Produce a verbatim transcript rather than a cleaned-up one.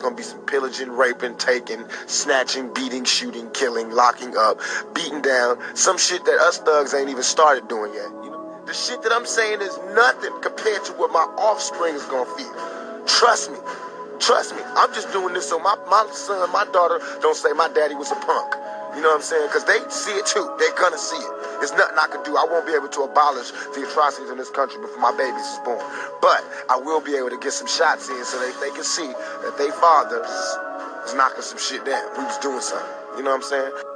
Gonna be some pillaging, raping, taking, snatching, beating, shooting, killing, locking up, beating down, some shit that us thugs ain't even started doing yet. You know, the shit that I'm saying is nothing compared to what my offspring is gonna feel. Trust me, trust me. I'm just doing this so my, my son, my daughter don't say my daddy was a punk. You know what I'm saying? Because they see it too. They're gonna see it. There's nothing I can do. I won't be able to abolish the atrocities in this country before my babies is born. But I will be able to get some shots in so that they can see that they father was knocking some shit down. We was doing something. You know what I'm saying?